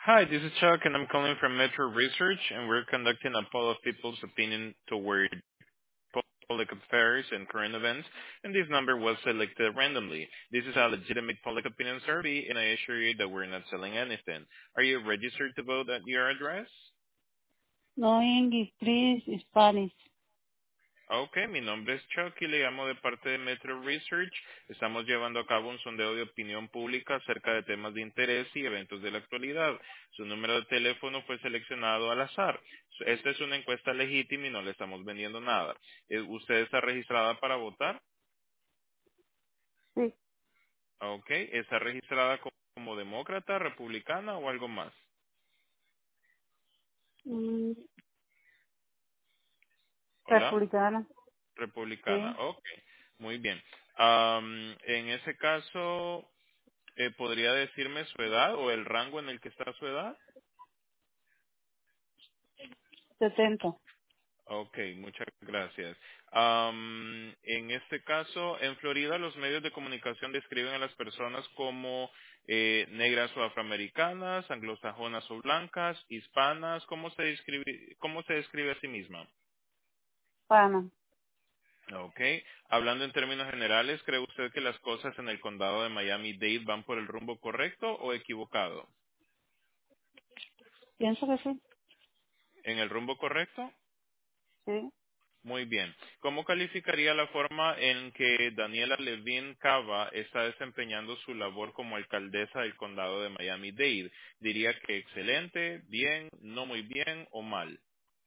Hi, this is Chuck, and I'm calling from Metro Research, and we're conducting a poll of people's opinion toward public affairs and current events, and this number was selected randomly. This is a legitimate public opinion survey, and I assure you that we're not selling anything. Are you registered to vote at your address? No English, please, Spanish. Ok, mi nombre es Chuck y le llamo de parte de Metro Research. Estamos llevando a cabo un sondeo de opinión pública acerca de temas de interés y eventos de la actualidad. Su número de teléfono fue seleccionado al azar. Esta es una encuesta legítima y no le estamos vendiendo nada. ¿Usted está registrada para votar? Sí. Ok, ¿está registrada como demócrata, republicana o algo más? Mm, Hola, republicana. republicana. Sí. Ok, muy bien. En ese caso, ¿podría decirme su edad o el rango en el que está su edad? 70. Ok, muchas gracias. En este caso, en Florida los medios de comunicación describen a las personas como negras o afroamericanas, anglosajonas o blancas, hispanas. Cómo se describe a sí misma? Pana. Ok. Hablando en términos generales, ¿cree usted que las cosas en el condado de Miami-Dade van por el rumbo correcto o equivocado? Pienso que sí. ¿En el rumbo correcto? Sí. Muy bien. ¿Cómo calificaría la forma en que Daniela Levin Cava está desempeñando su labor como alcaldesa del condado de Miami-Dade? Diría que excelente, bien, no muy bien o mal.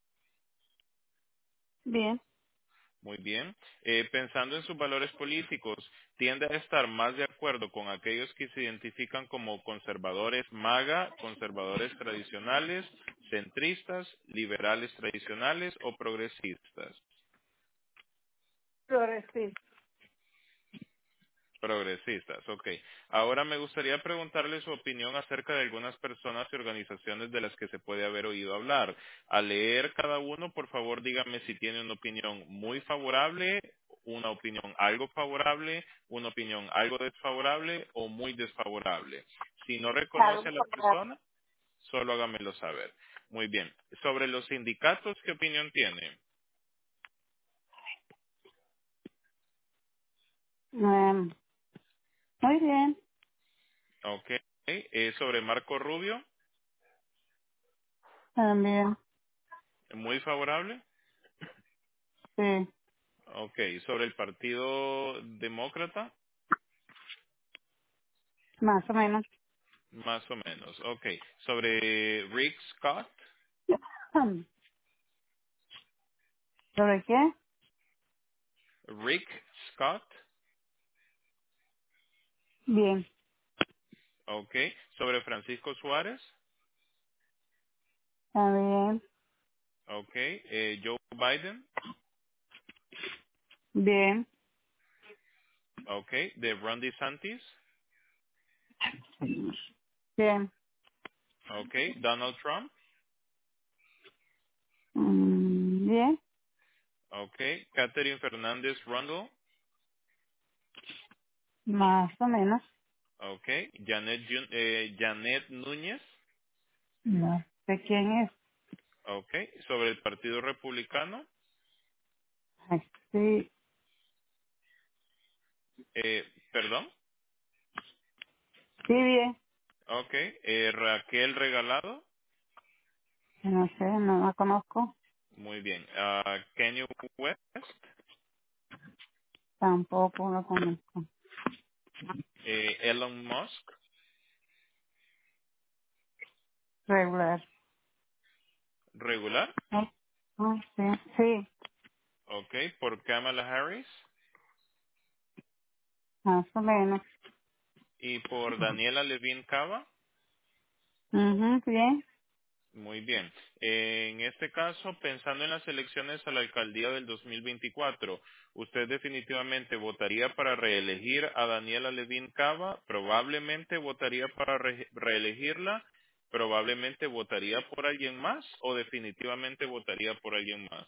Bien. Muy bien. Pensando en sus valores políticos, tiende a estar más de acuerdo con aquellos que se identifican como conservadores MAGA, conservadores tradicionales, centristas, liberales tradicionales o progresistas. Progresista. Progresistas, ok. Ahora me gustaría preguntarle su opinión acerca de algunas personas y organizaciones de las que se puede haber oído hablar. Al leer cada uno, por favor, dígame si tiene una opinión muy favorable, una opinión algo favorable, una opinión algo desfavorable o muy desfavorable. Si no reconoce Algo a la para persona, solo hágamelo saber. Muy bien. Sobre los sindicatos, ¿qué opinión tiene? muy bien. Ok. Sobre Marco Rubio, También. muy favorable. Sí. Ok, sobre el Partido Demócrata, Más o menos. más o menos. Ok, sobre Rick Scott, ¿Sobre qué? Rick Scott, Bien. ok, sobre Francisco Suárez, También. ok, Joe Biden, Bien. ok, de Ron DeSantis, Bien. ok, Donald Trump, Bien. ok, Catherine Fernández Rundle, Más o menos. ok, Janet Núñez, No sé quién es. ok, sobre el Partido Republicano, Ay, sí. perdón, Sí, bien. ok, Raquel Regalado, No sé, no la conozco. muy bien. Kanye West, Tampoco la conozco. Elon Musk, Regular. regular, Ah, sí. Sí. ok, por Kamala Harris Más o menos. y por Daniela Levin Cava, Ujú, bien. muy bien. En este caso, pensando en las elecciones a la alcaldía del 2024, ¿usted definitivamente votaría para reelegir a Daniela Levin Cava? ¿Probablemente votaría para reelegirla? ¿Probablemente votaría por alguien más o definitivamente votaría por alguien más?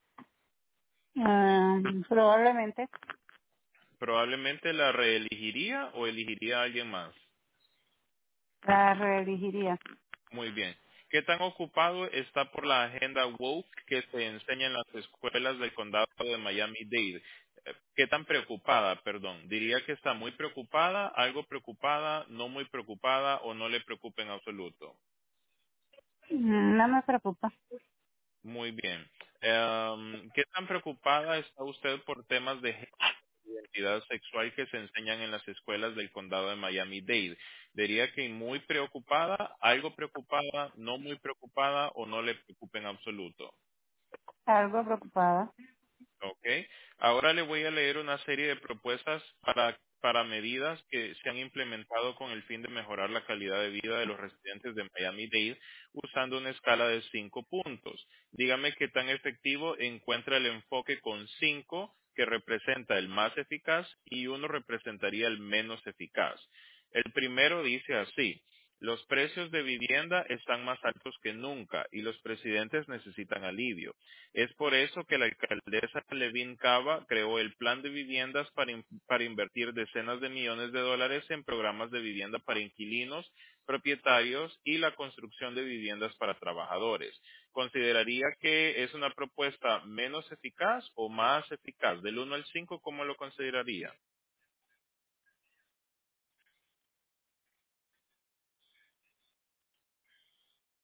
Probablemente ¿Probablemente la reelegiría o elegiría a alguien más? la reelegiría. Muy bien. ¿Qué tan ocupado está por la agenda woke que se enseña en las escuelas del condado de Miami-Dade? ¿Qué tan preocupada, perdón? Diría que está muy preocupada, algo preocupada, no muy preocupada o no le preocupa en absoluto. No me preocupa. Muy bien. ¿Qué tan preocupada está usted por temas de identidad sexual que se enseñan en las escuelas del condado de Miami-Dade? Diría que muy preocupada, algo preocupada, no muy preocupada o no le preocupa en absoluto. Algo preocupada. Ok. Ahora le voy a leer una serie de propuestas para medidas que se han implementado con el fin de mejorar la calidad de vida de los residentes de Miami-Dade usando una escala de 5 puntos. Dígame qué tan efectivo encuentra el enfoque con 5, que representa el más eficaz, y 1 representaría el menos eficaz. El primero dice así: los precios de vivienda están más altos que nunca y los presidentes necesitan alivio. Es por eso que la alcaldesa Levin Cava creó el plan de viviendas para invertir decenas de millones de dólares en programas de vivienda para inquilinos, propietarios y la construcción de viviendas para trabajadores. ¿Consideraría que es una propuesta menos eficaz o más eficaz? Del 1 al 5, ¿cómo lo consideraría?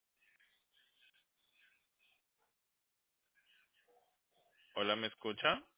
Hola, ¿me escucha?